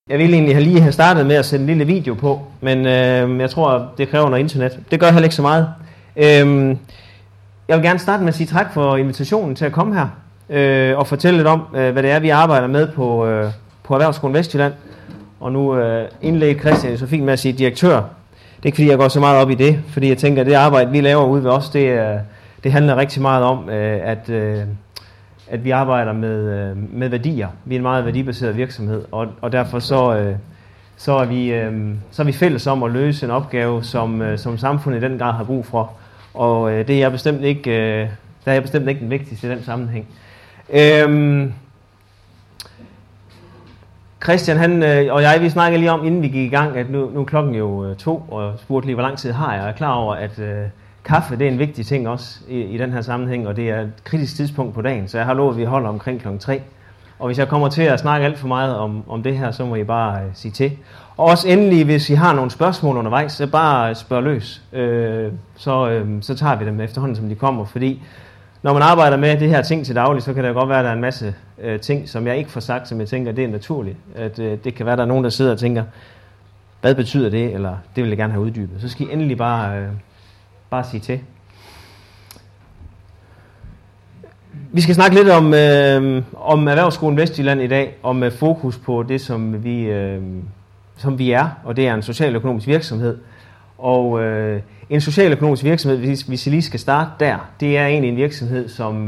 Jeg ville egentlig lige have startet med at sætte en lille video på, men jeg tror, det kræver noget internet. Det gør heller ikke så meget. Jeg vil gerne starte med at sige tak for invitationen til at komme her og fortælle lidt om, hvad det er, vi arbejder med på Erhvervsskolen Vestjylland. Og nu indledte Christian så fint med at sige direktør. Det er ikke fordi, jeg går så meget op i det, fordi jeg tænker, at det arbejde, vi laver ude ved os, det handler rigtig meget om, at vi arbejder med værdier. Vi er en meget værdibaseret virksomhed, og derfor så er vi fælles om at løse en opgave, som samfundet i den grad har brug for. Og det er jeg bestemt ikke den vigtigste i den sammenhæng. Christian og jeg, vi snakkede lige om, inden vi gik i gang, at nu er klokken jo 2, og spurgte lige, hvor lang tid har jeg. Jeg er klar over, at kaffe, det er en vigtig ting også i den her sammenhæng, og det er et kritisk tidspunkt på dagen, så jeg har lovet, at vi holder omkring klokken 3. Og hvis jeg kommer til at snakke alt for meget om det her, så må I bare sige til. Og også endelig, hvis I har nogle spørgsmål undervejs, så bare spørg løs. Så tager vi dem efterhånden, som de kommer, fordi når man arbejder med det her ting til daglig, så kan det godt være, at der er en masse ting, som jeg ikke får sagt, som jeg tænker, det er naturligt. At det kan være, at der er nogen, der sidder og tænker, hvad betyder det, eller det vil jeg gerne have uddybet. Så skal I endelig bare sige til. Vi skal snakke lidt om Erhvervsskolen Vestjylland i dag, og med fokus på det, som vi er, og det er en socialøkonomisk virksomhed. Og en socialøkonomisk virksomhed, hvis I lige skal starte der, det er egentlig en virksomhed,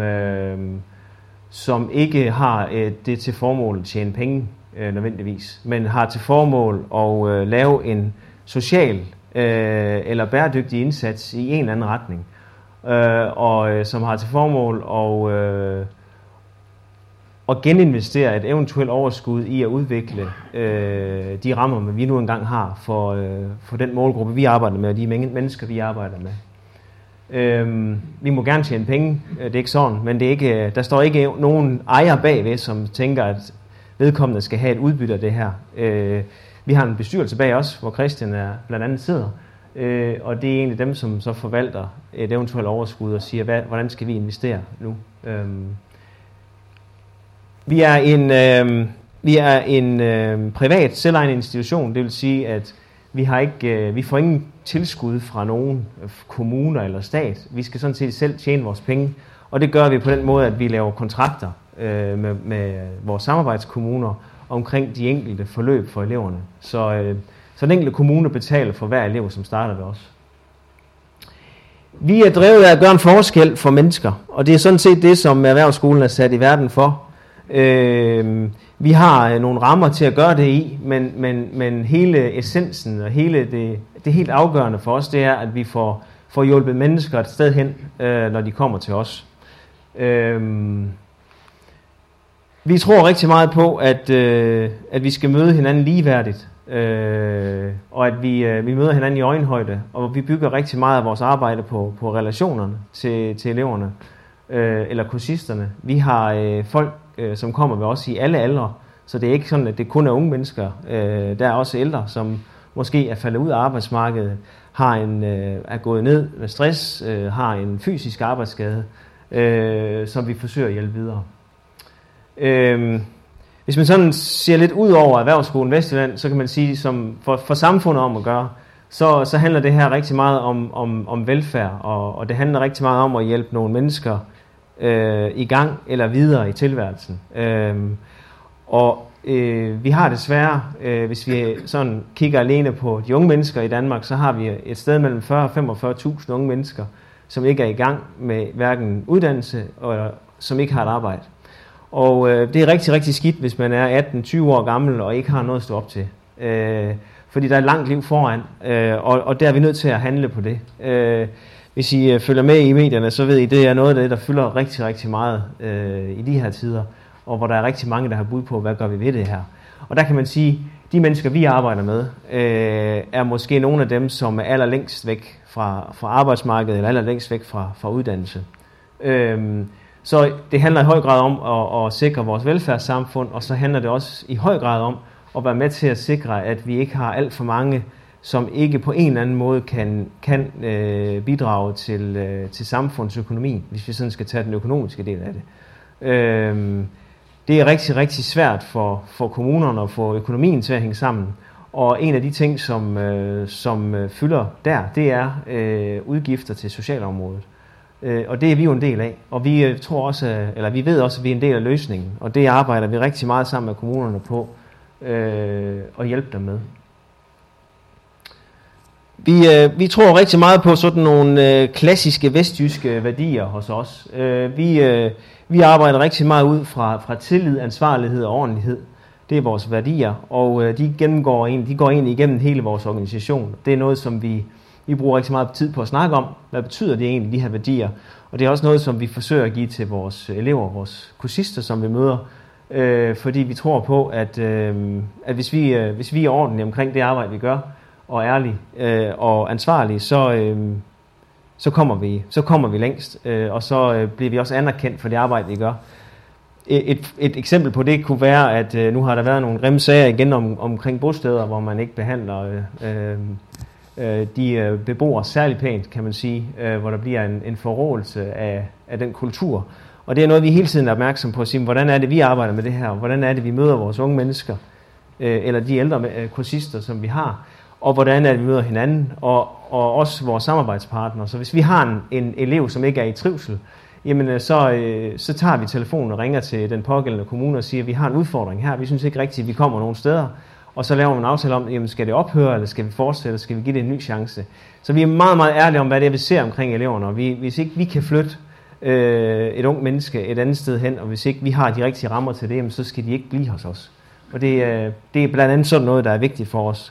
som ikke har det til formål at tjene penge nødvendigvis, men har til formål at lave en social eller bæredygtig indsats i en eller anden retning, og som har til formål at geninvestere et eventuelt overskud i at udvikle de rammer, vi nu engang har for den målgruppe, vi arbejder med, og de mennesker, vi arbejder med. Vi må gerne tjene penge, det er ikke sådan, men det er ikke, der står ikke nogen ejer bagved, som tænker, at vedkommende skal have et udbytte af det her. Vi har en bestyrelse bag os, hvor Christian blandt andet sidder, og det er egentlig dem, som så forvalter et eventuelt overskud og siger, hvordan skal vi investere nu? Vi er en privat selvejende institution, det vil sige, at vi får ingen tilskud fra nogen kommuner eller stat. Vi skal sådan set selv tjene vores penge, og det gør vi på den måde, at vi laver kontrakter med vores samarbejdskommuner omkring de enkelte forløb for eleverne. Så den enkelte kommune betaler for hver elev, som starter ved os. Vi er drevet af at gøre en forskel for mennesker, og det er sådan set det, som Erhvervsskolen er sat i verden for. Vi har nogle rammer til at gøre det i, men hele essensen og hele det helt afgørende for os, det er, at vi får hjulpet mennesker et sted hen, når de kommer til os. Vi tror rigtig meget på, at vi skal møde hinanden ligeværdigt, og at vi møder hinanden i øjenhøjde, og vi bygger rigtig meget af vores arbejde på relationerne til eleverne, eller kursisterne. Vi har folk, som kommer ved os i alle aldre, så det er ikke sådan, at det kun er unge mennesker. Der er også ældre, som måske er faldet ud af arbejdsmarkedet, er gået ned med stress, har en fysisk arbejdsskade, som vi forsøger at hjælpe videre. Hvis man sådan ser lidt ud over Erhvervsskolen Vestjylland, så kan man sige, som for samfundet om at gøre, så handler det her rigtig meget om velfærd, og det handler rigtig meget om at hjælpe nogle mennesker i gang eller videre i tilværelsen. Vi har desværre, hvis vi sådan kigger alene på de unge mennesker i Danmark, så har vi et sted mellem 40 og 45.000 unge mennesker, som ikke er i gang med hverken uddannelse, og som ikke har et arbejde. Og det er rigtig, rigtig skidt, hvis man er 18-20 år gammel og ikke har noget at stå op til. Fordi der er et langt liv foran, og der er vi nødt til at handle på det. Hvis I følger med i medierne, så ved I, det er noget af det, der fylder rigtig, rigtig meget i de her tider, og hvor der er rigtig mange, der har bud på, hvad gør vi ved det her. Og der kan man sige, de mennesker, vi arbejder med, er måske nogle af dem, som er allerlængst væk fra arbejdsmarkedet, eller allerlængst væk fra uddannelse. Så det handler i høj grad om at sikre vores velfærdssamfund, og så handler det også i høj grad om at være med til at sikre, at vi ikke har alt for mange, som ikke på en eller anden måde kan bidrage til samfundsøkonomien, hvis vi sådan skal tage den økonomiske del af det. det er rigtig, rigtig svært for kommunerne at få økonomien til at hænge sammen. Og en af de ting, som fylder der, det er udgifter til socialområdet. Og det er vi jo en del af. Og vi ved også, at vi er en del af løsningen. Og det arbejder vi rigtig meget sammen med kommunerne på at hjælpe dem med. Vi tror rigtig meget på sådan nogle klassiske vestjyske værdier hos os. Vi arbejder rigtig meget ud fra tillid, ansvarlighed og ordentlighed. Det er vores værdier, og de går egentlig igennem hele vores organisation. Det er noget, som vi bruger rigtig meget tid på at snakke om. Hvad betyder det egentlig, de her værdier? Og det er også noget, som vi forsøger at give til vores elever, vores kursister, som vi møder. Fordi vi tror på, at hvis vi er ordentlige omkring det arbejde, vi gør, og ærlige og ansvarlige, så kommer vi længst. Og så bliver vi også anerkendt for det arbejde, vi gør. Et eksempel på det kunne være, at nu har der været nogle grimme sager igen omkring bosteder, hvor man ikke behandler de beboere særlig pænt, kan man sige, hvor der bliver en forrådelse af den kultur. Og det er noget, vi hele tiden er opmærksom på at sige, hvordan er det, vi arbejder med det her, hvordan er det, vi møder vores unge mennesker, eller de ældre kursister, som vi har, og hvordan er det, vi møder hinanden, og også vores samarbejdspartnere. Så hvis vi har en elev, som ikke er i trivsel, jamen så tager vi telefonen og ringer til den pågældende kommune og siger, at vi har en udfordring her, vi synes ikke rigtigt, at vi kommer nogen steder. Og så laver vi en aftale om, jamen skal det ophøre, eller skal vi fortsætte, eller skal vi give det en ny chance. Så vi er meget, meget ærlige om, hvad det er, vi ser omkring eleverne. Og hvis ikke vi kan flytte et ung menneske et andet sted hen, og hvis ikke vi har de rigtige rammer til det, jamen, så skal de ikke blive hos os. Og det er blandt andet sådan noget, der er vigtigt for os.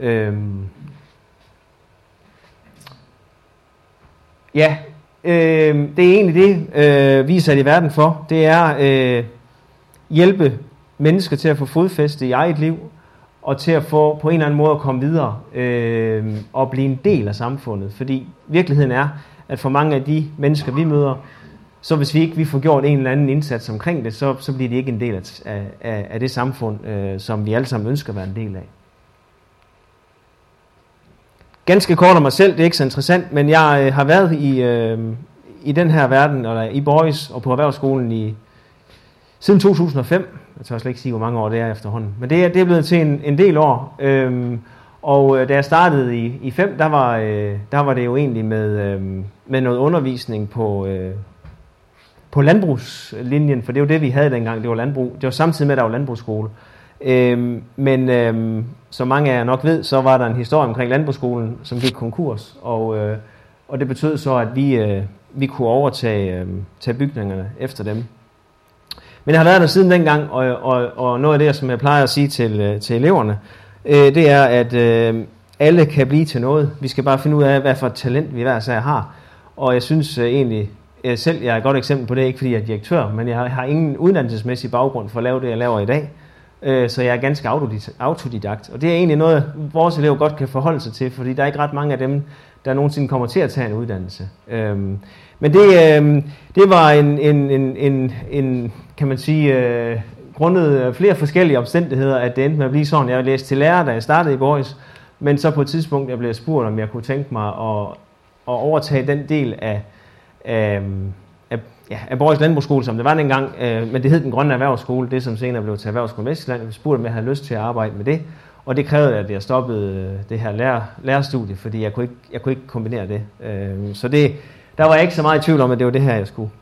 Det er egentlig det, vi er sat i verden for. Det er hjælpe mennesker til at få fodfæste i eget liv, og til at få på en eller anden måde at komme videre og blive en del af samfundet. Fordi virkeligheden er, at for mange af de mennesker, vi møder, så hvis vi får gjort en eller anden indsats omkring det, så bliver de ikke en del af det samfund, som vi alle sammen ønsker at være en del af. Ganske kort om mig selv, det er ikke så interessant, men jeg har været i den her verden, eller i Boris og på erhvervsskolen siden 2005. Jeg tør slet ikke sige, hvor mange år det er efterhånden. Men det er blevet til en del år. Og da jeg startede i 5, der var det jo egentlig med noget undervisning på landbrugslinjen, for det var det, vi havde dengang. Det var landbrug. Det var samtidig med, at der var landbrugsskole. Men som mange af jer nok ved, så var der en historie omkring landbrugsskolen, som gik konkurs. Og det betød så, at vi kunne overtage bygningerne efter dem. Men jeg har været der siden dengang, og noget af det, som jeg plejer at sige til eleverne, det er, at alle kan blive til noget. Vi skal bare finde ud af, hvad for et talent vi hver sag har. Og jeg synes egentlig, jeg er et godt eksempel på det, ikke fordi jeg er direktør, men jeg har ingen uddannelsesmæssig baggrund for at lave det, jeg laver i dag. Så jeg er ganske autodidakt. Og det er egentlig noget, vores elever godt kan forholde sig til, fordi der er ikke ret mange af dem, der nogensinde kommer til at tage en uddannelse. Men det var en kan man sige, grundet flere forskellige omstændigheder, at det endte med at blive sådan. Jeg læste til lærer, da jeg startede i Boris, men så på et tidspunkt, jeg blev spurgt, om jeg kunne tænke mig at overtage den del af Boris Landbrugsskole, som det var dengang, men det hed den Grønne Erhvervsskole, det som senere blev til Erhvervsskolen Vestjylland. Jeg spurgte, om jeg havde lyst til at arbejde med det, og det krævede, at jeg stoppede det her lærerstudie, fordi jeg kunne ikke kombinere det. Så der var jeg ikke så meget i tvivl om, at det var det her, jeg skulle.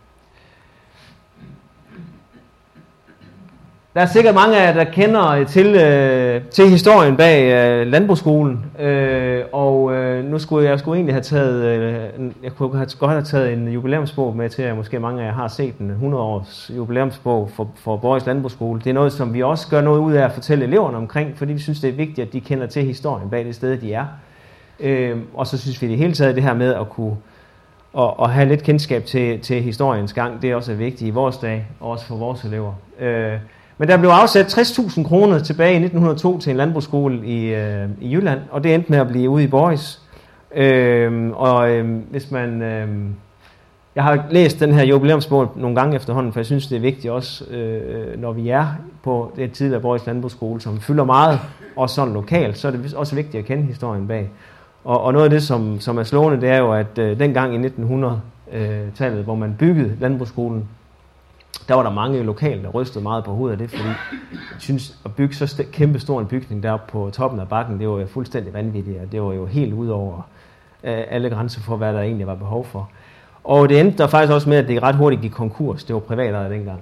Der er sikkert mange af jer, der kender til historien bag landbrugsskolen, og nu skulle jeg egentlig have taget, jeg kunne godt have taget en jubilæumsbog med til, at måske mange af jer har set den 100-års jubilæumsbog for Boris Landbrugsskole. Det er noget, som vi også gør noget ud af at fortælle eleverne omkring, fordi vi synes, det er vigtigt, at de kender til historien bag det sted, de er. Og så synes vi i det hele taget, det her med at kunne og have lidt kendskab til historiens gang, det er også vigtigt i vores dag, og også for vores elever. Men der blev afsat 60.000 kroner tilbage i 1902 til en landbrugsskole i Jylland, og det endte med at blive ude i Boris. Hvis man... Jeg har læst den her jubilæumsbog nogle gange efterhånden, for jeg synes, det er vigtigt også, når vi er på det tidligere Boris Landbrugsskole, som fylder meget, også sådan lokalt, så er det også vigtigt at kende historien bag. Og noget af det, som er slående, det er jo, at dengang i 1900-tallet, hvor man byggede landbrugsskolen, der var der mange lokale, der rystede meget på hovedet af det, fordi jeg synes, at bygge så kæmpe stor en bygning deroppe på toppen af bakken, det var jo fuldstændig vanvittigt, og det var jo helt ud over alle grænser for, hvad der egentlig var behov for. Og det endte der faktisk også med, at det ret hurtigt gik konkurs. Det var privatejet dengang.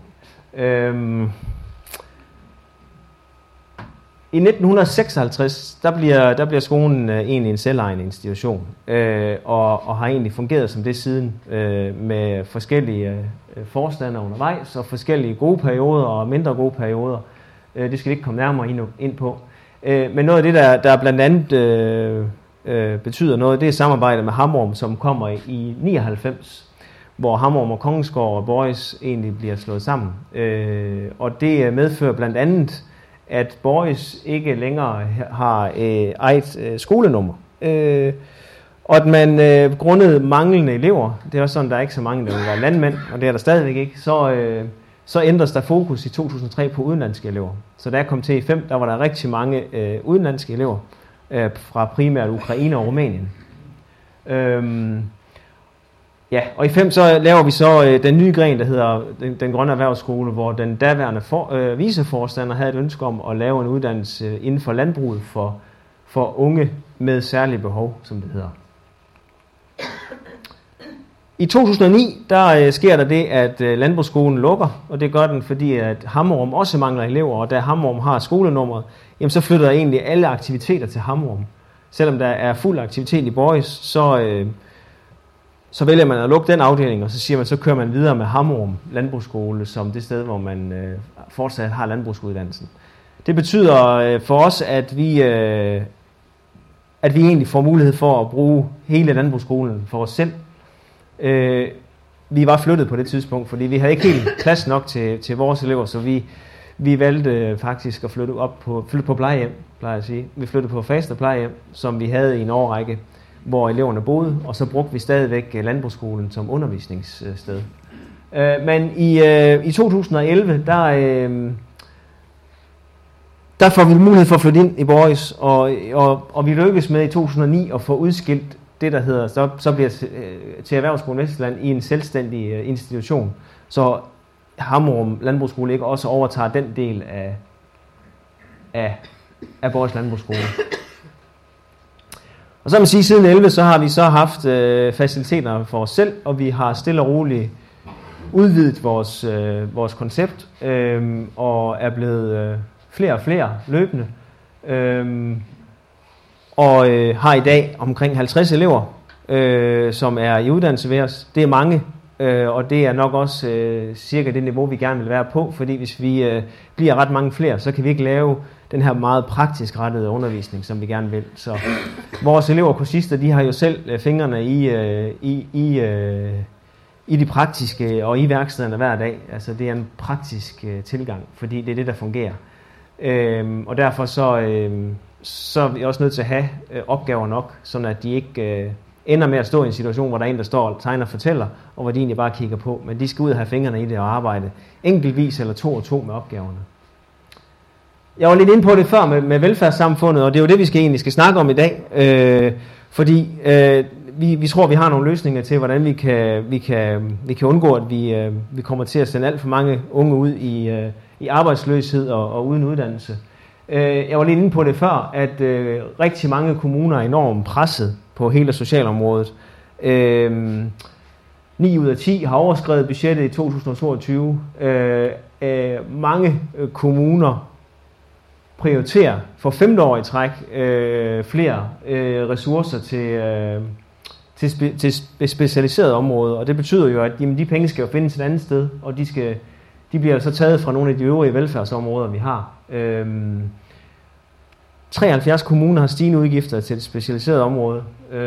I 1956, der bliver skolen egentlig en selvejende institution, og har egentlig fungeret som det siden, med forskellige forstandere undervejs, og forskellige gode perioder og mindre gode perioder. Det skal vi ikke komme nærmere ind på. Men noget af det, der blandt andet betyder noget, det er samarbejdet med Hammerum, som kommer i 99, hvor Hammerum og Kongensgård og Boris egentlig bliver slået sammen. Og det medfører blandt andet, at Boris ikke længere har eget skolenummer. Og at man grundet manglende elever, det er også sådan, der er ikke så mange, der vil være landmænd, og det er der stadigvæk ikke, så ændres der fokus i 2003 på udenlandske elever. Så da jeg kom til i 5, der var der rigtig mange udenlandske elever, fra primært Ukraine og Rumænien. Ja, og i 5 så laver vi så den nye gren, der hedder den grønne erhvervsskole, hvor den daværende viceforstander havde et ønske om at lave en uddannelse inden for landbruget for unge med særlige behov, som det hedder. I 2009, der sker der det, at landbrugsskolen lukker, og det gør den, fordi at Hammerum også mangler elever, og da Hammerum har skolenummeret, jamen så flytter egentlig alle aktiviteter til Hammerum. Selvom der er fuld aktivitet i Boris, så vælger man at lukke den afdeling, og så siger man, så kører man videre med Hammerum Landbrugsskole som det sted, hvor man fortsat har landbrugsuddannelsen. Det betyder for os, at vi egentlig får mulighed for at bruge hele landbrugsskolen for os selv. Vi var flyttet på det tidspunkt, fordi vi havde ikke helt plads nok til vores elever, så vi valgte faktisk at flytte på plejehjem, plejer jeg at sige. Vi flyttede på Faster plejehjem, som vi havde i en årrække, hvor eleverne boede, og så brugte vi stadigvæk landbrugsskolen som undervisningssted. Men i 2011, der får vi mulighed for at flytte ind i Boris, og vi lykkes med i 2009 at få udskilt det, der hedder, så bliver til Erhvervsskolen Vestjylland i en selvstændig institution, så Hammerum Landbrugsskole ikke også overtager den del af Boris Landbrugsskole. Og så kan man sige, at siden 11, så har vi så haft faciliteter for os selv, og vi har stille og roligt udvidet vores koncept, og er blevet flere og flere løbende, og har i dag omkring 50 elever, som er i uddannelse ved os. Det er mange, og det er nok også cirka det niveau, vi gerne vil være på, fordi hvis vi bliver ret mange flere, så kan vi ikke lave den her meget praktisk rettede undervisning, som vi gerne vil. Så vores elever og kursister, de har jo selv fingrene i de praktiske og i værkstederne hver dag. Altså det er en praktisk tilgang, fordi det er det, der fungerer. Og derfor så er vi også nødt til at have opgaver nok, sådan at de ikke ender med at stå i en situation, hvor der er en, der står og tegner og fortæller, og hvor de egentlig bare kigger på. Men de skal ud og have fingrene i det og arbejde enkeltvis eller to og to med opgaverne. Jeg var lidt inde på det før med velfærdssamfundet, og det er jo det, vi egentlig skal snakke om i dag. Fordi vi tror, vi har nogle løsninger til, hvordan vi kan undgå, at vi kommer til at sende alt for mange unge ud i arbejdsløshed og uden uddannelse. Jeg var lidt inde på det før, at rigtig mange kommuner er enormt presset på hele socialområdet. 9 ud af 10 har overskredet budgettet i 2022. Mange kommuner prioriterer for 5. år i træk flere ressourcer til specialiseret område, og det betyder jo, at de penge skal jo findes et andet sted, og de bliver så taget fra nogle af de øvrige velfærdsområder, vi har. 73 kommuner har stigende udgifter til et specialiseret område.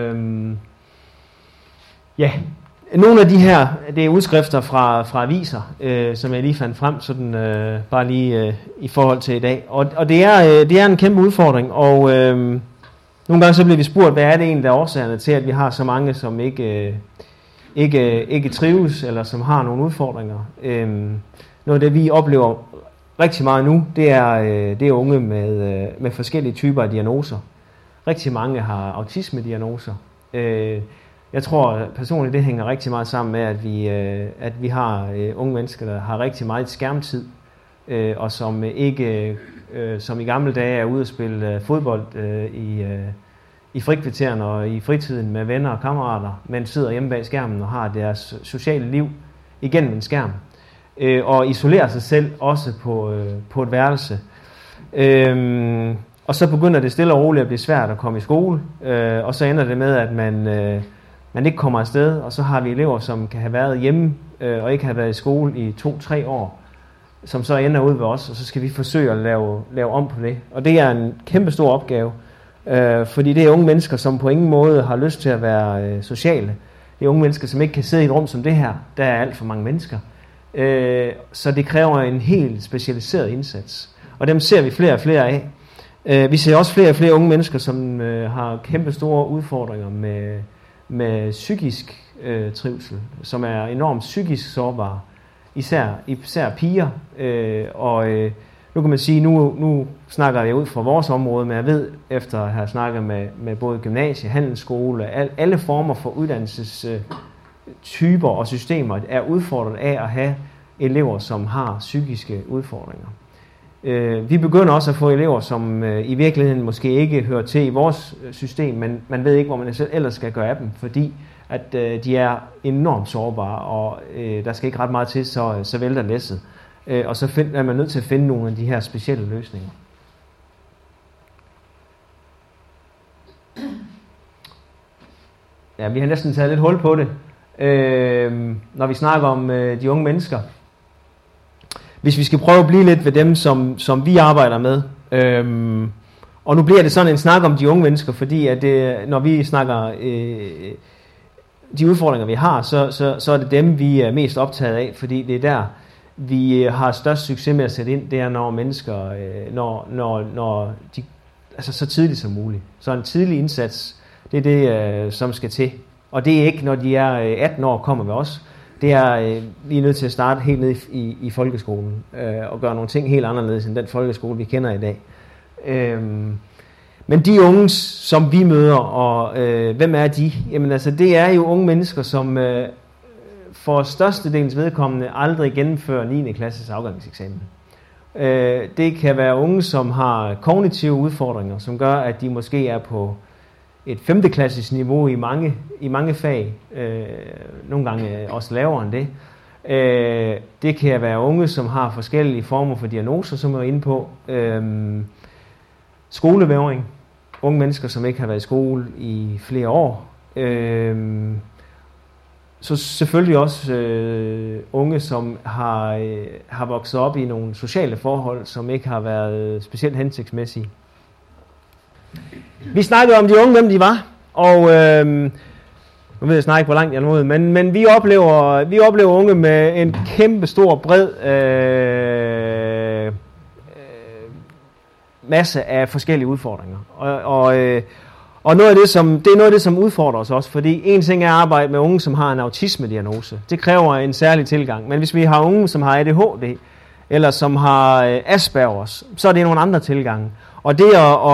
Ja, nogle af de her, det er udskrifter fra aviser, som jeg lige fandt frem, sådan bare lige i forhold til i dag. Og det er en kæmpe udfordring, og nogle gange så bliver vi spurgt, hvad er det egentlig, der er årsagerne til, at vi har så mange, som ikke trives, eller som har nogle udfordringer. Noget af det, vi oplever rigtig meget nu, det er unge med forskellige typer af diagnoser. Rigtig mange har autisme-diagnoser. Jeg tror personligt, det hænger rigtig meget sammen med, at vi har unge mennesker, der har rigtig meget skærmtid, og som ikke, som i gamle dage, er ude at spille fodbold i frikvartererne og i fritiden med venner og kammerater, men sidder hjemme bag skærmen og har deres sociale liv igennem en skærm. Og isolerer sig selv også på et værelse. Og så begynder det stille og roligt at blive svært at komme i skole, og så ender det med, at man ikke kommer afsted, og så har vi elever, som kan have været hjemme og ikke have været i skole i 2-3 år, som så ender ud ved os, og så skal vi forsøge at lave om på det. Og det er en kæmpe stor opgave, fordi det er unge mennesker, som på ingen måde har lyst til at være sociale. Det er unge mennesker, som ikke kan sidde i et rum som det her. Der er alt for mange mennesker. Så det kræver en helt specialiseret indsats. Og dem ser vi flere og flere af. Vi ser også flere og flere unge mennesker, som har kæmpe store udfordringer med psykisk trivsel, som er enormt psykisk sårbare. Især piger. Nu kan man sige, nu snakker jeg ud fra vores område, men jeg ved, efter at have snakket med både gymnasie, handelsskole, alle former for uddannelsestyper og systemer, er udfordret af at have elever, som har psykiske udfordringer. Vi begynder også at få elever, som i virkeligheden måske ikke hører til i vores system, men man ved ikke, hvor man ellers skal gøre af dem, fordi at de er enormt sårbare, og der skal ikke ret meget til, så vælter læsset. Og så er man nødt til at finde nogle af de her specielle løsninger. Ja, vi har næsten taget lidt hul på det, når vi snakker om de unge mennesker. Hvis vi skal prøve at blive lidt ved dem, som vi arbejder med. Og nu bliver det sådan en snak om de unge mennesker, fordi at når vi snakker de udfordringer, vi har, så er det dem, vi er mest optaget af, fordi det er der, vi har størst succes med at sætte ind, det er når mennesker, når de, altså så tidligt som muligt. Så en tidlig indsats, det er det, som skal til. Og det er ikke, når de er 18 år, kommer ved os. Det er, vi er nødt til at starte helt ned i folkeskolen, og gøre nogle ting helt anderledes end den folkeskole, vi kender i dag. Men de unge, som vi møder, og hvem er de? Jamen altså, det er jo unge mennesker, som for størstedelens vedkommende aldrig gennemfører 9. klasses afgangseksamen. Det kan være unge, som har kognitive udfordringer, som gør, at de måske er på et 5. klasses niveau i mange fag, nogle gange også lavere end det. Det kan være unge, som har forskellige former for diagnoser, som er inde på. Skolevægring. Unge mennesker, som ikke har været i skole i flere år. Så selvfølgelig også unge, som har vokset op i nogle sociale forhold, som ikke har været specielt hensigtsmæssige. Vi snakkede om de unge, hvem de var, og nu ved jeg snart ikke, hvor langt jeg nåede, men vi oplever unge med en kæmpe stor, bred masse af forskellige udfordringer. Og noget af det, det er noget af det, som udfordrer os også, fordi en ting er at arbejde med unge, som har en autisme-diagnose. Det kræver en særlig tilgang. Men hvis vi har unge, som har ADHD, eller som har Aspergers, så er det nogle andre tilgange. Og det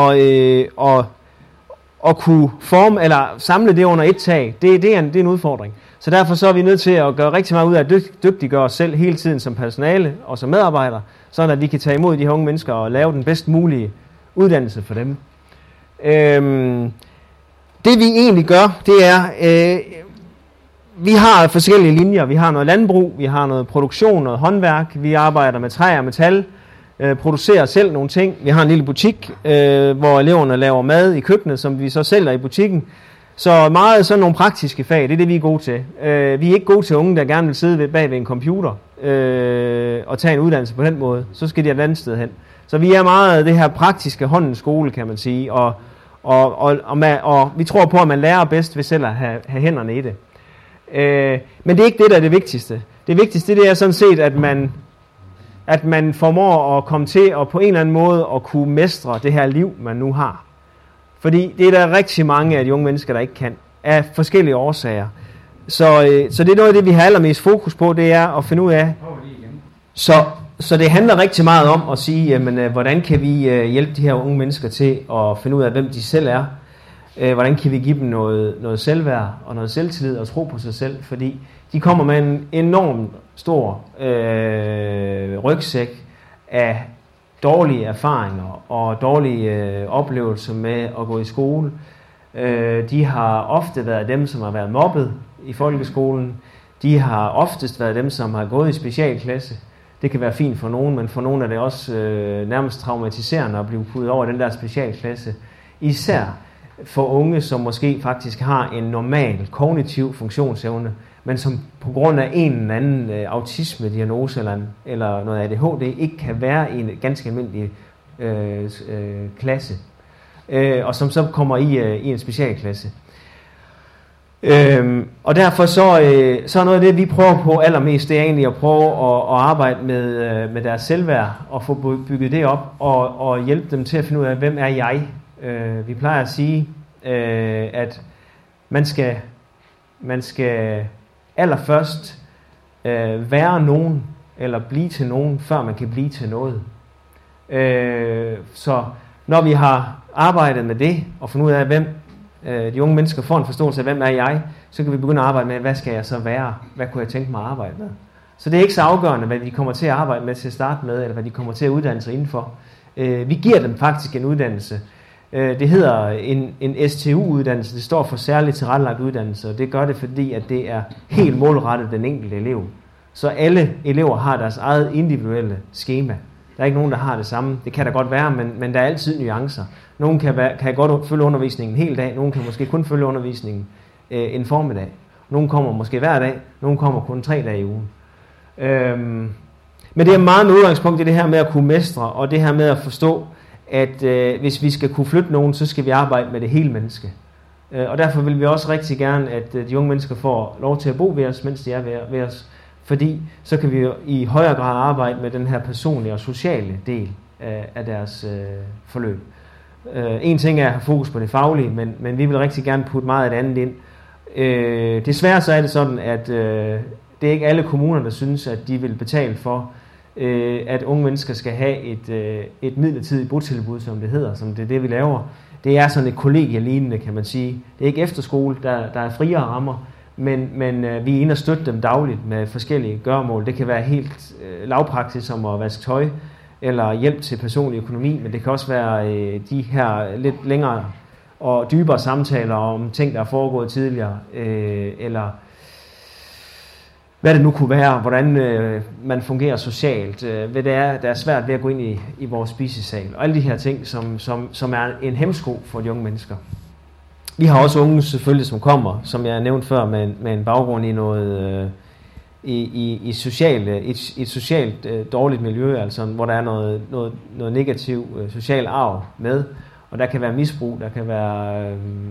at kunne forme eller samle det under et tag, det er en udfordring. Så derfor så er vi nødt til at gøre rigtig meget ud af at dygtiggøre os selv hele tiden som personale og som medarbejdere, sådan at vi kan tage imod de her unge mennesker og lave den bedst mulige uddannelse for dem. Det vi egentlig gør, det er, vi har forskellige linjer. Vi har noget landbrug, vi har noget produktion, noget håndværk, vi arbejder med træ og metal, producerer selv nogle ting. Vi har en lille butik, hvor eleverne laver mad i køkkenet, som vi så sælger i butikken. Så meget sådan nogle praktiske fag, det er det, vi er gode til. Vi er ikke gode til unge, der gerne vil sidde bag ved en computer og tage en uddannelse på den måde. Så skal de et andet sted hen. Så vi er meget det her praktiske håndens skole, kan man sige. Og vi tror på, at man lærer bedst ved selv at have hænderne i det. Men det er ikke det, der er det vigtigste. Det vigtigste, det er sådan set, at man formår at komme til og på en eller anden måde at kunne mestre det her liv, man nu har. Fordi det er der rigtig mange af de unge mennesker, der ikke kan, af forskellige årsager. Så det er noget af det, vi har allermest fokus på, det er at finde ud af. Så det handler rigtig meget om at sige, jamen, hvordan kan vi hjælpe de her unge mennesker til at finde ud af, hvem de selv er. Hvordan kan vi give dem noget selvværd og noget selvtillid og tro på sig selv, fordi de kommer med en enorm stor rygsæk af dårlige erfaringer og dårlige oplevelser med at gå i skole. De har ofte været dem, som har været mobbet i folkeskolen. De har oftest været dem, som har gået i specialklasse. Det kan være fint for nogen, men for nogen er det også nærmest traumatiserende at blive puttet over den der specialklasse. Især for unge, som måske faktisk har en normal kognitiv funktionsevne, men som på grund af en eller anden autisme-diagnose eller noget ADHD ikke kan være i en ganske almindelig klasse, og som så kommer i en specialklasse. Og derfor så er noget af det, vi prøver på allermest, det er egentlig at prøve at arbejde med deres selvværd og få bygget det op og hjælpe dem til at finde ud af, hvem er jeg? Vi plejer at sige, at man skal allerførst være nogen eller blive til nogen, før man kan blive til noget. Så når vi har arbejdet med det og fundet ud af, hvem de unge mennesker får en forståelse af, hvem er jeg, så kan vi begynde at arbejde med, hvad skal jeg så være? Hvad kunne jeg tænke mig at arbejde med? Så det er ikke så afgørende, hvad de kommer til at arbejde med til at starte med, eller hvad de kommer til at uddanne sig indenfor. Vi giver dem faktisk en uddannelse. Det hedder en STU-uddannelse, det står for særligt tilrettelagt uddannelse, og det gør det, fordi at det er helt målrettet den enkelte elev. Så alle elever har deres eget individuelle skema. Der er ikke nogen, der har det samme. Det kan der godt være, men der er altid nuancer. Nogle kan godt følge undervisningen en hel dag, nogle kan måske kun følge undervisningen en formiddag. Nogle kommer måske hver dag, nogle kommer kun 3 dage i ugen. Men det er meget med udgangspunkt i det her med at kunne mestre, og det her med at forstå, at hvis vi skal kunne flytte nogen, så skal vi arbejde med det hele menneske. Og derfor vil vi også rigtig gerne, at de unge mennesker får lov til at bo ved os, mens de er ved os. Fordi så kan vi jo i højere grad arbejde med den her personlige og sociale del af deres forløb. En ting er at have fokus på det faglige, men vi vil rigtig gerne putte meget af det andet ind. Desværre så er det sådan, at det er ikke alle kommuner, der synes, at de vil betale for, at unge mennesker skal have et midlertidigt botilbud, som det hedder, som det er det, vi laver. Det er sådan et kollegielignende, kan man sige. Det er ikke efterskole, der er friere rammer, men vi er inde og støtte dem dagligt med forskellige gøremål. Det kan være helt lavpraktisk som at vaske tøj, eller hjælp til personlig økonomi, men det kan også være de her lidt længere og dybere samtaler om ting, der er foregået tidligere, eller hvad det nu kunne være, hvordan man fungerer socialt, hvad det er, der er svært ved at gå ind i vores spisesal, og alle de her ting, som er en hæmsko for de unge mennesker. Vi har også unge selvfølgelig, som kommer, som jeg nævnte før, med en baggrund i noget i et socialt dårligt miljø, altså hvor der er noget negativ social arv med, og der kan være misbrug, der kan være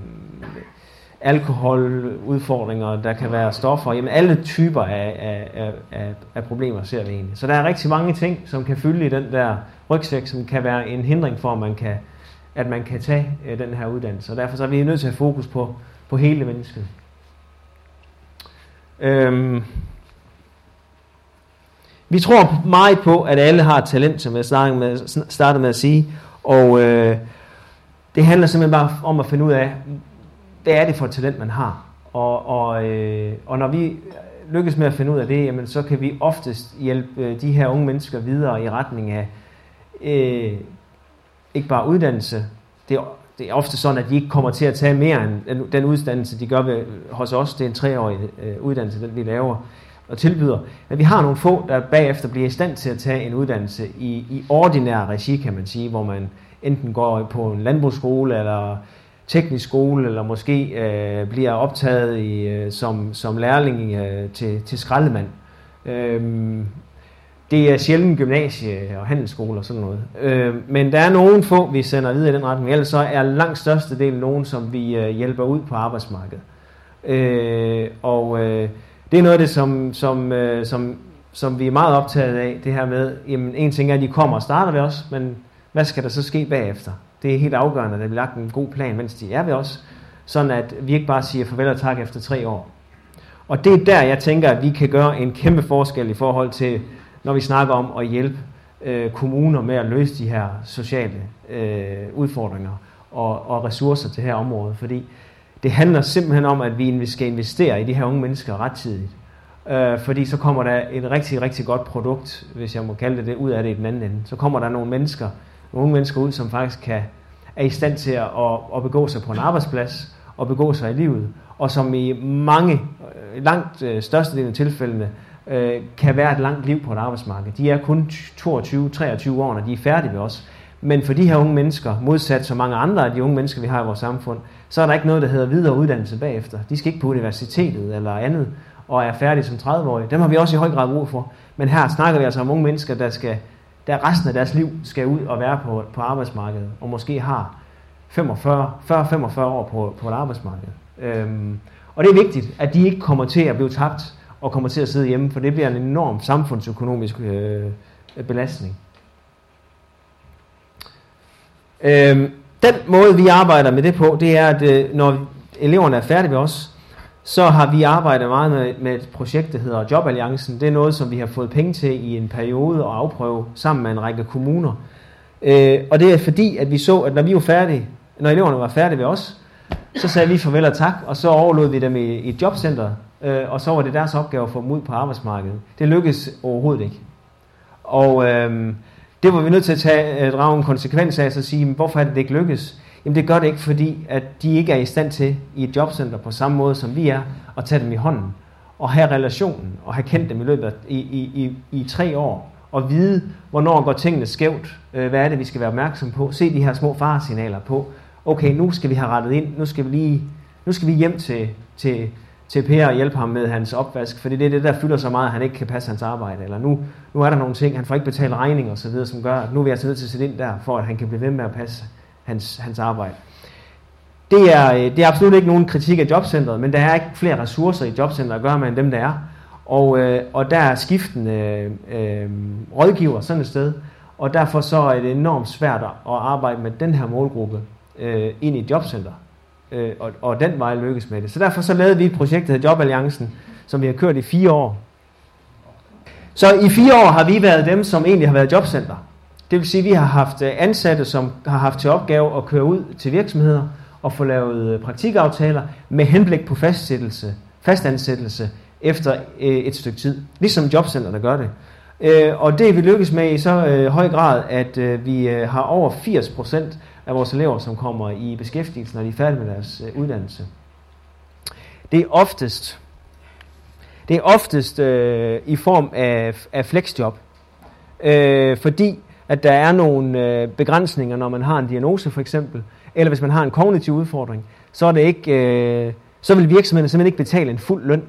alkoholudfordringer, der kan være stoffer, jamen alle typer af problemer ser vi egentlig. Så der er rigtig mange ting, som kan fylde i den der rygsæk, som kan være en hindring for, at man kan tage den her uddannelse. Og derfor så er vi nødt til at have fokus på hele mennesket. Vi tror meget på, at alle har et talent, som jeg startede med at sige, og det handler simpelthen bare om at finde ud af, hvad er det for et talent, man har. Og når vi lykkes med at finde ud af det, jamen, så kan vi oftest hjælpe de her unge mennesker videre i retning af ikke bare uddannelse. Det er ofte sådan, at de ikke kommer til at tage mere end den uddannelse, de gør hos os. Det er en 3-årig uddannelse, den vi laver og tilbyder. Men vi har nogle få, der bagefter bliver i stand til at tage en uddannelse i ordinær regi, kan man sige, hvor man enten går på en landbrugsskole eller teknisk skole, eller måske bliver optaget som lærling til skraldemand. Det er sjældent gymnasie og handelsskole og sådan noget. Men der er nogle få, vi sender videre i den retning. Ellers så er langt størstedelen nogen, som vi hjælper ud på arbejdsmarkedet. Det er noget af det, som vi er meget optaget af, det her med, jamen en ting er, at de kommer og starter ved os, men hvad skal der så ske bagefter? Det er helt afgørende, at der bliver lagt en god plan, mens de er ved os, sådan at vi ikke bare siger farvel og tak efter 3 år. Og det er der, jeg tænker, at vi kan gøre en kæmpe forskel i forhold til, når vi snakker om at hjælpe kommuner med at løse de her sociale udfordringer, og ressourcer til det her område, fordi det handler simpelthen om, at vi skal investere i de her unge mennesker rettidigt. Fordi så kommer der et rigtig, rigtig godt produkt, hvis jeg må kalde det, ud af det i den anden ende. Så kommer der nogle unge mennesker ud, som faktisk er i stand til at begå sig på en arbejdsplads, og begå sig i livet, og som i langt størstedelen af tilfældene, kan være et langt liv på et arbejdsmarked. De er kun 22-23 år, når de er færdige ved os. Men for de her unge mennesker, modsat så mange andre af de unge mennesker, vi har i vores samfund, så er der ikke noget, der hedder videre uddannelse bagefter. De skal ikke på universitetet eller andet, og er færdige som 30-årige. Dem har vi også i høj grad brug for. Men her snakker vi altså om unge mennesker, der resten af deres liv skal ud og være på arbejdsmarkedet, og måske har 40-45 år på et arbejdsmarked. Og det er vigtigt, at de ikke kommer til at blive tabt og kommer til at sidde hjemme, for det bliver en enorm samfundsøkonomisk belastning. Den måde, vi arbejder med det på, det er, at når eleverne er færdige ved os, så har vi arbejdet meget med et projekt, der hedder Joballiancen. Det er noget, som vi har fået penge til i en periode at afprøve sammen med en række kommuner. Og det er fordi, at vi så, at når eleverne var færdige ved os, så sagde vi farvel og tak, og så overlod vi dem i et jobcenter, og så var det deres opgave at få dem ud på arbejdsmarkedet. Det lykkedes overhovedet ikke. Og det var vi nødt til at drage en konsekvens af, og sige, hvorfor er det ikke lykkes? Jamen det gør det ikke, fordi at de ikke er i stand til i et jobcenter på samme måde som vi er, at tage dem i hånden, og have relationen, og have kendt dem i løbet af i 3 år, og vide, hvornår går tingene skævt, hvad er det, vi skal være opmærksom på, se de her små faresignaler på, okay, nu skal vi have rettet ind, nu skal vi hjem til Per og hjælpe ham med hans opvask, for det er det, der fylder så meget, at han ikke kan passe hans arbejde, eller nu er der nogle ting, han får ikke betalt regninger og så videre, som gør, at nu er vi altså nødt til at sætte ind der, for at han kan blive ved med at passe hans arbejde. Det er absolut ikke nogen kritik af jobcentret, men der er ikke flere ressourcer i jobcentret at gøre med, end dem der er, og der er skiftende rådgiver sådan et sted, og derfor så er det enormt svært at arbejde med den her målgruppe ind i et jobcenter. Og den vej lykkes med det. Så derfor så lavede vi et projekt, der hedder Joballiancen, som vi har kørt i 4 år. Så i 4 år har vi været dem, som egentlig har været jobcenter. Det vil sige, at vi har haft ansatte, som har haft til opgave at køre ud til virksomheder og få lavet praktikaftaler med henblik på fastansættelse efter et stykke tid. Ligesom jobcenterne gør det. Og det vi lykkes med i så høj grad, at vi har over 80% af vores elever, som kommer i beskæftigelse, når de er færdige med deres uddannelse. Det er oftest i form af flexjob, fordi at der er nogle begrænsninger, når man har en diagnose for eksempel, eller hvis man har en kognitiv udfordring, så er det ikke, så vil virksomheden simpelthen ikke betale en fuld løn,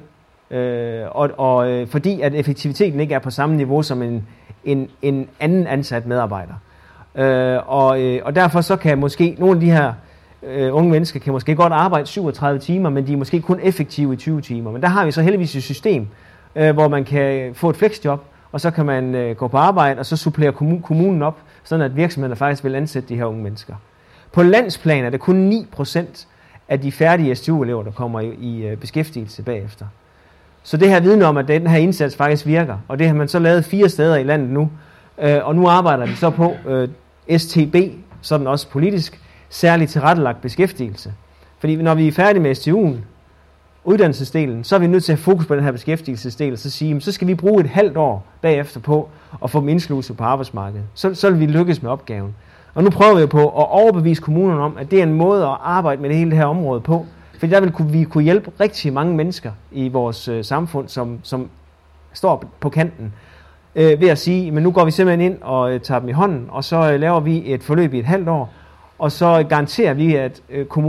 fordi at effektiviteten ikke er på samme niveau som en anden ansat medarbejder. Og derfor så kan måske nogle af de her unge mennesker kan måske godt arbejde 37 timer, men de er måske kun effektive i 20 timer. Men der har vi så heldigvis et system, hvor man kan få et flexjob, og så kan man gå på arbejde, og så supplerer kommunen op, sådan at virksomheden faktisk vil ansætte de her unge mennesker. På landsplan er det kun 9% af de færdige STU-elever, der kommer i beskæftigelse bagefter. Så det her vidner om, at den her indsats faktisk virker, og det har man så lavet 4 steder i landet nu, og nu arbejder vi så på STB, sådan også politisk, særligt tilrettelagt beskæftigelse. Fordi når vi er færdige med STU'en, uddannelsesdelen, så er vi nødt til at have fokus på den her beskæftigelsesdel, så sige, så skal vi bruge et halvt år bagefter på at få dem indsluset på arbejdsmarkedet. Så vil vi lykkes med opgaven. Og nu prøver vi på at overbevise kommunerne om, at det er en måde at arbejde med det hele det her område på, for der vil vi kunne hjælpe rigtig mange mennesker i vores samfund, som står på kanten, ved at sige, men nu går vi simpelthen ind og tager dem i hånden, og så laver vi et forløb i et halvt år, og så garanterer vi, at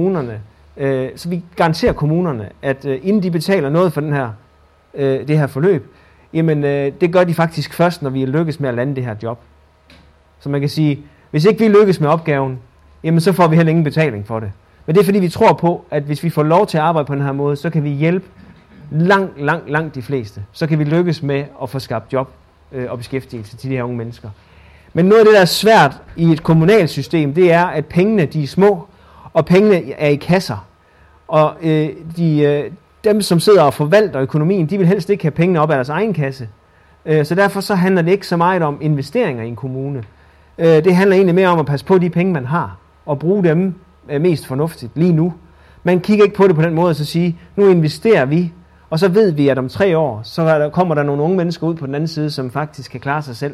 kommunerne, at inden de betaler noget for det her forløb, jamen det gør de faktisk først, når vi lykkes med at lande det her job. Så man kan sige, hvis ikke vi lykkes med opgaven, jamen så får vi heller ingen betaling for det. Men det er fordi, vi tror på, at hvis vi får lov til at arbejde på den her måde, så kan vi hjælpe langt de fleste. Så kan vi lykkes med at få skabt job og beskæftigelse til de her unge mennesker. Men noget af det, der er svært i et kommunalt system, det er, at pengene de er små, og pengene er i kasser. Og dem, som sidder og forvalter økonomien, de vil helst ikke have pengene op af deres egen kasse. Så derfor så handler det ikke så meget om investeringer i en kommune. Det handler egentlig mere om at passe på de penge, man har, og bruge dem mest fornuftigt lige nu. Man kigger ikke på det på den måde, at så sige, nu investerer vi, og så ved vi, at om 3 år, så kommer der nogle unge mennesker ud på den anden side, som faktisk kan klare sig selv.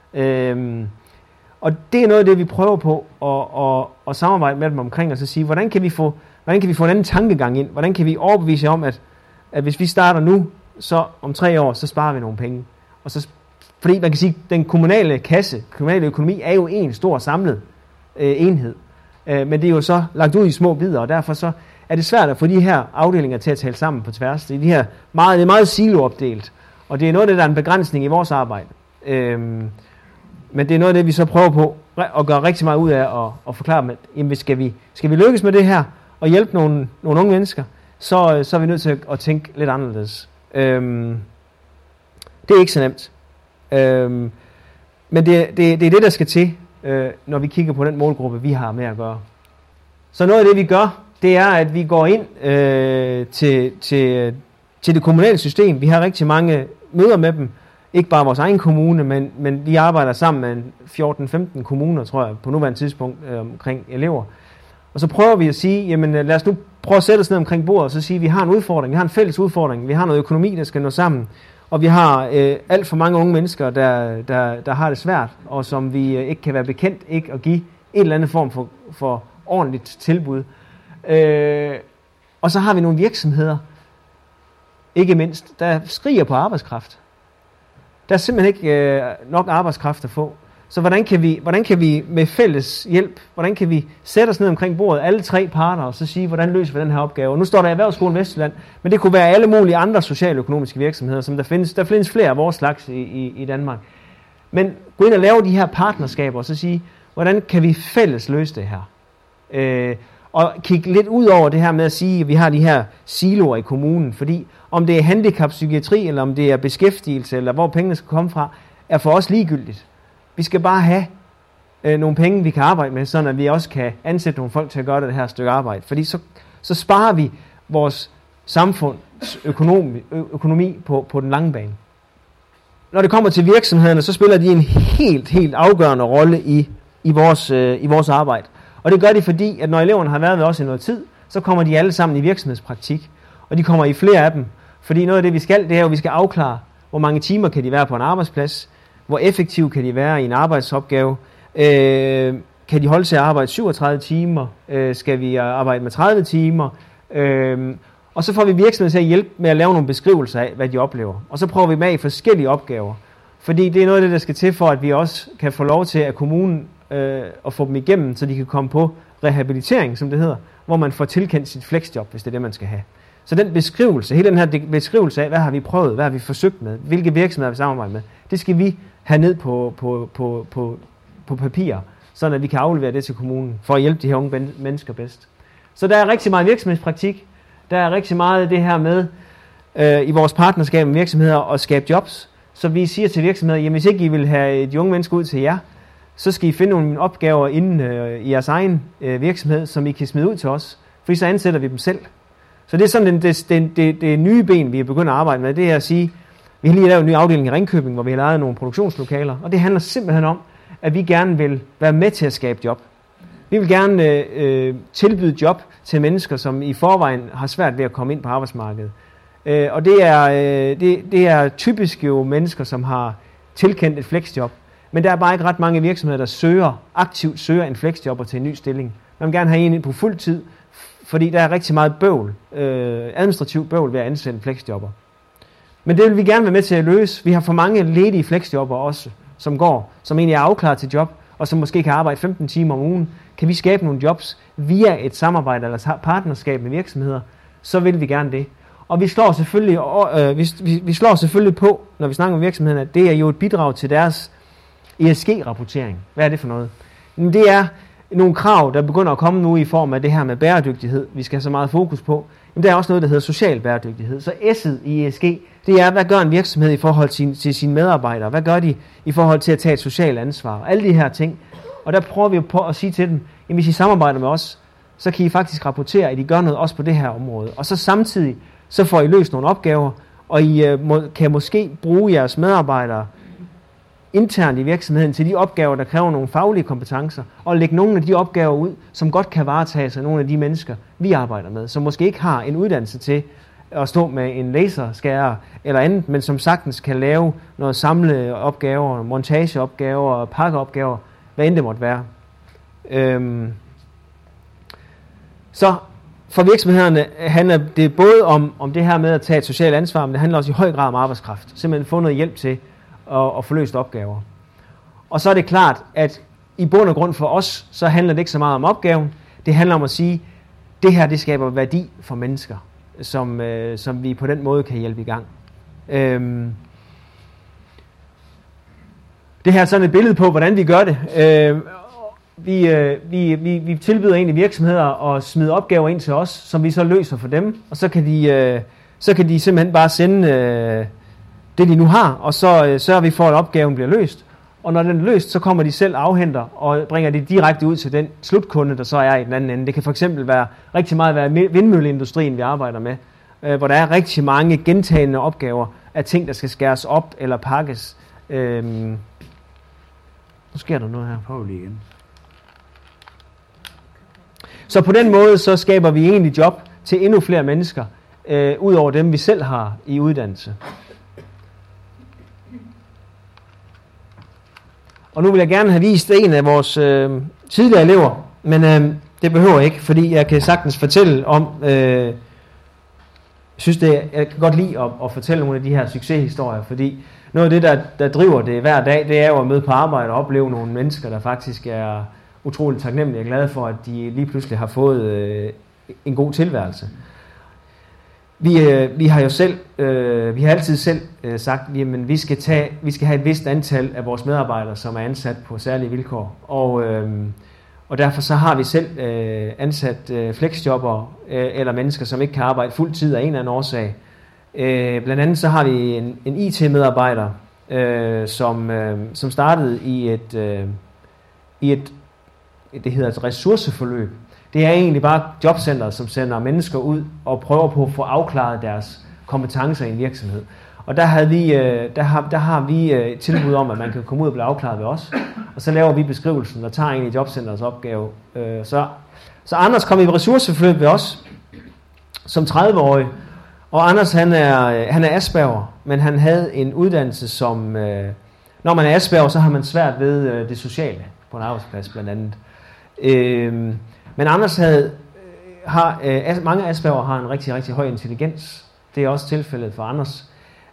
Og det er noget af det, vi prøver på at samarbejde med dem omkring, og så sige, hvordan kan vi få en anden tankegang ind? Hvordan kan vi overbevise om, at hvis vi starter nu, så om 3 år, så sparer vi nogle penge. Og så, fordi man kan sige, at den kommunale økonomi er jo en stor samlet enhed. Men det er jo så lagt ud i små bidder, og derfor så er det svært at få de her afdelinger til at tale sammen på tværs. Det er meget siloopdelt, og det er noget af det, der er en begrænsning i vores arbejde. Men det er noget af det, vi så prøver på at gøre rigtig meget ud af at forklare dem, at jamen, skal vi lykkes med det her og hjælpe nogle unge mennesker, så er vi nødt til at tænke lidt anderledes. Det er ikke så nemt. Men det er det, der skal til, når vi kigger på den målgruppe, vi har med at gøre. Så noget af det, vi gør, det er, at vi går ind til det kommunale system. Vi har rigtig mange møder med dem. Ikke bare vores egen kommune, men vi arbejder sammen med 14-15 kommuner, tror jeg, på nuværende tidspunkt omkring elever. Og så prøver vi at sige, jamen lad os nu prøve at sætte os ned omkring bordet, og så sige, at vi har en udfordring, vi har en fælles udfordring, vi har noget økonomi, der skal nå sammen, og vi har alt for mange unge mennesker, der har det svært, og som vi ikke kan være bekendt ikke at give en eller anden form for ordentligt tilbud. Og så har vi nogle virksomheder, ikke mindst, der skriger på arbejdskraft. Der er simpelthen ikke nok arbejdskraft at få. Så hvordan kan vi med fælles hjælp, hvordan kan vi sætte os ned omkring bordet, alle 3 parter, og så sige, hvordan løser vi den her opgave? Og nu står der Erhvervsskolen Vestjylland, men det kunne være alle mulige andre socialøkonomiske virksomheder, som der findes flere af vores slags i Danmark. Men gå ind og lave de her partnerskaber, og så sige, hvordan kan vi fælles løse det her? Og kigge lidt ud over det her med at sige, at vi har de her siloer i kommunen, fordi om det er handicappsykiatri, eller om det er beskæftigelse, eller hvor pengene skal komme fra, er for os ligegyldigt. Vi skal bare have nogle penge, vi kan arbejde med, sådan at vi også kan ansætte nogle folk til at gøre det her stykke arbejde. Fordi så sparer vi vores samfunds økonomi på den lange bane. Når det kommer til virksomhederne, så spiller de en helt afgørende rolle i vores arbejde. Og det gør de, fordi at når eleverne har været ved os i noget tid, så kommer de alle sammen i virksomhedspraktik. Og de kommer i flere af dem. Fordi noget af det, vi skal, det er jo, at vi skal afklare, hvor mange timer kan de være på en arbejdsplads, hvor effektiv kan de være i en arbejdsopgave, kan de holde til at arbejde 37 timer, skal vi arbejde med 30 timer, og så får vi virksomheden til at hjælpe med at lave nogle beskrivelser af, hvad de oplever. Og så prøver vi med i forskellige opgaver, fordi det er noget af det, der skal til for, at vi også kan få lov til at kommunen at få dem igennem, så de kan komme på rehabilitering, som det hedder, hvor man får tilkendt sit flexjob, hvis det er det, man skal have. Så den beskrivelse, hele den her beskrivelse af, hvad har vi prøvet, hvad har vi forsøgt med, hvilke virksomheder har vi samarbejdet med, det skal vi have ned på papir, så at vi kan aflevere det til kommunen, for at hjælpe de her unge mennesker bedst. Så der er rigtig meget virksomhedspraktik, der er rigtig meget det her med, i vores partnerskab med virksomheder, at skabe jobs, så vi siger til virksomheder, jamen hvis ikke I vil have de unge mennesker ud til jer, så skal I finde nogle opgaver inden i jeres egen virksomhed, som I kan smide ud til os, for så ansætter vi dem selv. Så det er sådan det nye ben, vi er begyndt at arbejde med, det er at sige, vi har lige lavet en ny afdeling i Ringkøbing, hvor vi har lavet nogle produktionslokaler, og det handler simpelthen om, at vi gerne vil være med til at skabe job. Vi vil gerne tilbyde job til mennesker, som i forvejen har svært ved at komme ind på arbejdsmarkedet. Og det er typisk jo mennesker, som har tilkendt et flexjob, men der er bare ikke ret mange virksomheder, der aktivt søger en flexjobber til en ny stilling. Man vil gerne have en ind på fuld tid, fordi der er rigtig meget administrativt bøvl ved at ansætte en flexjobber. Men det vil vi gerne være med til at løse. Vi har for mange ledige flexjobber også, som egentlig er afklaret til job, og som måske kan arbejde 15 timer om ugen. Kan vi skabe nogle jobs via et samarbejde eller partnerskab med virksomheder, så vil vi gerne det. Og vi slår selvfølgelig på, når vi snakker om virksomhederne, at det er jo et bidrag til deres ESG-rapportering. Hvad er det for noget? Det er nogle krav, der begynder at komme nu i form af det her med bæredygtighed, vi skal have så meget fokus på. Men der er også noget, der hedder social bæredygtighed. Så S'et i ESG, det er, hvad gør en virksomhed i forhold til sine medarbejdere? Hvad gør de i forhold til at tage et socialt ansvar? Alle de her ting. Og der prøver vi på at sige til dem, at hvis I samarbejder med os, så kan I faktisk rapportere, at I gør noget også på det her område. Og så samtidig, så får I løst nogle opgaver, og I kan måske bruge jeres medarbejdere internt i virksomheden til de opgaver, der kræver nogle faglige kompetencer, og lægge nogle af de opgaver ud, som godt kan varetages af nogle af de mennesker, vi arbejder med, som måske ikke har en uddannelse til at stå med en laserskærer eller andet, men som sagtens kan lave noget samleopgaver, montageopgaver, pakkeopgaver, hvad end det måtte være. Så for virksomhederne handler det både om det her med at tage et socialt ansvar, men det handler også i høj grad om arbejdskraft. Simpelthen få noget hjælp til at få løst opgaver. Og så er det klart, at i bund og grund for os, så handler det ikke så meget om opgaven. Det handler om at sige, at det her det skaber værdi for mennesker, som vi på den måde kan hjælpe i gang. Det her er sådan et billede på, hvordan vi gør det. Vi tilbyder egentlig virksomheder at smide opgaver ind til os, som vi så løser for dem, og så kan de simpelthen bare sende det, de nu har, og så sørger vi for, at opgaven bliver løst. Og når den er løst, så kommer de selv afhenter og bringer det direkte ud til den slutkunde, der så er i den anden ende. Det kan for eksempel være rigtig meget være vindmølleindustrien, vi arbejder med, hvor der er rigtig mange gentagende opgaver af ting, der skal skæres op eller pakkes. Nu sker der noget her. Prøv lige igen. Så på den måde, så skaber vi egentlig job til endnu flere mennesker, ud over dem, vi selv har i uddannelse. Og nu vil jeg gerne have vist en af vores tidligere elever, men det behøver jeg ikke, fordi jeg kan sagtens fortælle om, jeg kan godt lide at fortælle nogle af de her succeshistorier, fordi noget af det, der driver det hver dag, det er jo at møde på arbejde og opleve nogle mennesker, der faktisk er utroligt taknemmelige og glade for, at de lige pludselig har fået en god tilværelse. Vi har jo selv, vi har altid selv sagt, at vi skal have et vist antal af vores medarbejdere, som er ansat på særlige vilkår. Og derfor så har vi selv ansat flexjobber eller mennesker, som ikke kan arbejde fuld tid af en eller anden årsag. Blandt andet så har vi en IT-medarbejder, som startede i et det hedder et ressourceforløb. Det er egentlig bare jobcenteret, som sender mennesker ud og prøver på at få afklaret deres kompetencer i en virksomhed. Og der har vi et tilbud om, at man kan komme ud og blive afklaret ved os. Og så laver vi beskrivelsen og tager egentlig jobcenterets opgave. Så Anders kom i ressourceforløb ved os som 30-årig. Og Anders han er Asperger, men han havde en uddannelse som... når man er Asperger, så har man svært ved det sociale på en arbejdsplads blandt andet. Men Anders mange Asperger har en rigtig, rigtig høj intelligens. Det er også tilfældet for Anders.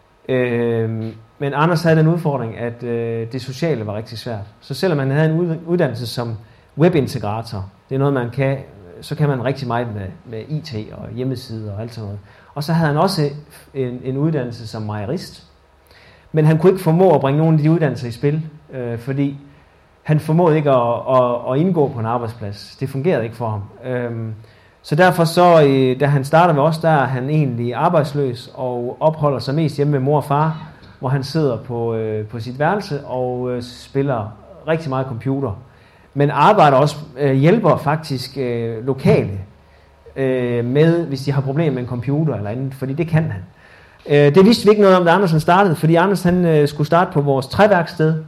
Men Anders havde den udfordring, at det sociale var rigtig svært. Så selvom han havde en uddannelse som webintegrator, det er noget man kan, så kan man rigtig meget med IT og hjemmesider og alt sådan noget. Og så havde han også en uddannelse som mejerist. Men han kunne ikke formå at bringe nogle af de uddannelser i spil, fordi han formåede ikke at indgå på en arbejdsplads. Det fungerede ikke for ham. Så derfor så, da han starter med os, der er han egentlig arbejdsløs og opholder sig mest hjemme med mor og far, hvor han sidder på sit værelse og spiller rigtig meget computer. Men arbejder også, hjælper faktisk lokale med, hvis de har problemer med en computer eller andet, fordi det kan han. Det vidste vi ikke noget om, da Andersen startede, fordi Anders han skulle starte på vores træværksted,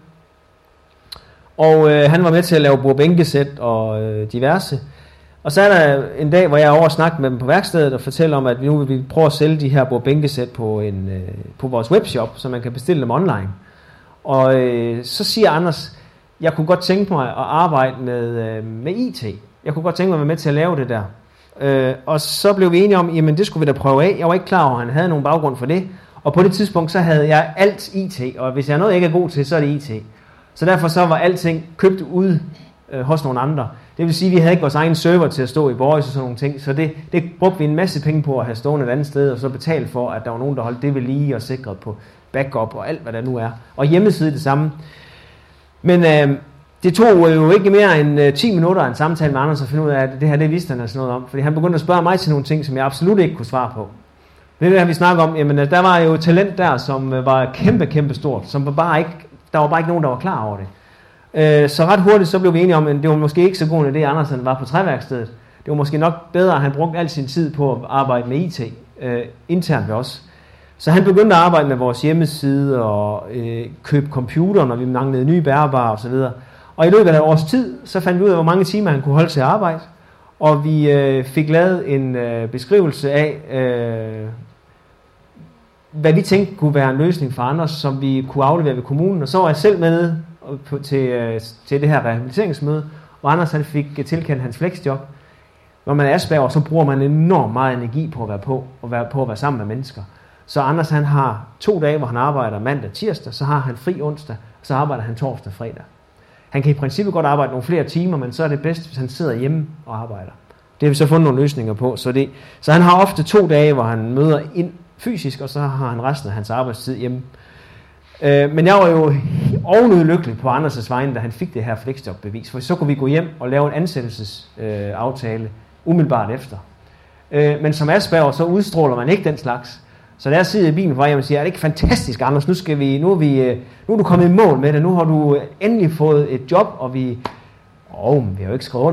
og han var med til at lave bordbænkesæt og diverse. Og så er der en dag, hvor jeg er over og snakke med dem på værkstedet og fortæller om, at nu vil vi prøve at sælge de her bordbænkesæt på vores webshop, så man kan bestille dem online. Og så siger Anders, jeg kunne godt tænke mig at arbejde med IT. Jeg kunne godt tænke mig at være med til at lave det der. Og så blev vi enige om, jamen det skulle vi da prøve af. Jeg var ikke klar over, at han havde nogen baggrund for det. Og på det tidspunkt, så havde jeg alt IT, og hvis jeg er noget, jeg ikke er god til, så er det IT. Så derfor så var alting købt ude hos nogle andre. Det vil sige, at vi havde ikke vores egen server til at stå i Boris og sådan nogle ting. Så det brugte vi en masse penge på at have stående et andet sted, og så betale for, at der var nogen, der holdt det ved lige og sikret på backup og alt, hvad der nu er. Og hjemmeside det samme. Men det tog jo ikke mere end 10 minutter af en samtale med Anders at finde ud af, at det her, det vidste han altså noget om. Fordi han begyndte at spørge mig til nogle ting, som jeg absolut ikke kunne svare på. Det her, vi snakker om, jamen der var jo talent der, som var kæmpe stort, som der var bare ikke nogen, der var klar over det. Så ret hurtigt så blev vi enige om, at det var måske ikke så god en idé, Andersen var på træværkstedet. Det var måske nok bedre, at han brugte al sin tid på at arbejde med IT internt ved os. Så han begyndte at arbejde med vores hjemmeside og købe computer, når vi manglede nye bærbare osv. Og i løbet af et års tid, så fandt vi ud af, hvor mange timer han kunne holde til at arbejde. Og vi fik lavet en beskrivelse af, hvad vi tænkte kunne være en løsning for Anders, som vi kunne aflevere ved kommunen. Og så var jeg selv med til det her rehabiliteringsmøde, hvor Anders han fik tilkendt hans flexjob. Når man er Asperger, så bruger man enormt meget energi på at være sammen med mennesker. Så Anders han har 2 dage, hvor han arbejder mandag, tirsdag, så har han fri onsdag, så arbejder han torsdag, fredag. Han kan i princippet godt arbejde nogle flere timer, men så er det bedst, hvis han sidder hjemme og arbejder. Det har vi så fundet nogle løsninger på. Så han har ofte 2 dage, hvor han møder ind fysisk, og så har han resten af hans arbejdstid hjemme. Men jeg var jo ovenud lykkelig på Anders' vegne, da han fik det her flexjobbevis, for så kunne vi gå hjem og lave en ansættelsesaftale umiddelbart efter. Men som Asperger, så udstråler man ikke den slags. Så da jeg sidder i bilen for hjem og siger, er det ikke fantastisk, Anders, nu er du kommet i mål med det, nu har du endelig fået et job, og vi har jo ikke skrevet